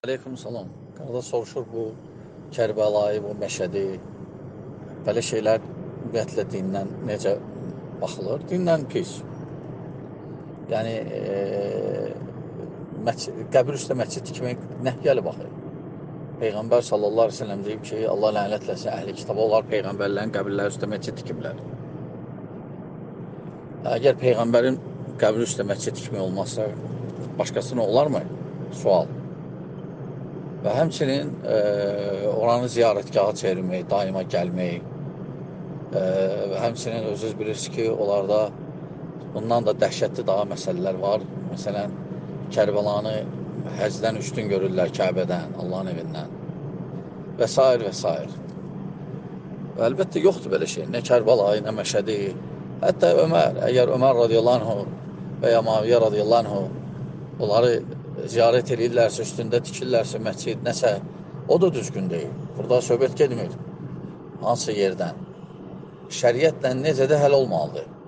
Aleyküm salam. Qardaş soruşur bu Kərbəlayı, bu Məşədi, belə şeylər ümumiyyətlə dindən necə baxılır? Dindən pis. Yəni, qəbir üstə məscid tikmək nə gəli baxır? Peyğəmbər sallallahu aleyhi ve sellem deyib ki, Allah lənətləsin əhli kitaba, onlar Peyğəmbərlərin qəbirləri üstə məscid tikiblər. Əgər Peyğəmbərin qəbir üstə məscid tikmək olmazsa, başqasına olarmı? Sual. Və həmçinin oranı ziyarətgaha çevirmək, daima gəlmək və həmçinin özünüz bilirsiniz ki, onlarda bundan da dəhşətli daha məsələlər var. Məsələn, Kərbəlanı həcdən üstün görürlər Kəbədən, Allahın evindən və s. və s. Və əlbəttə yoxdur belə şey. Nə Kərbəlayı, nə Məşədi. Hətta Ömər, əgər Ömər radiyallahu anh və ya Maviyyə radiyallahu anh onları ziyarət edirlərsə, üstündə tikirlərsə, məscid, nəsə, o da düzgün deyil. Burada söhbət gedmir hansı yerdən. Şəriətlə necə də həll olmalıdır.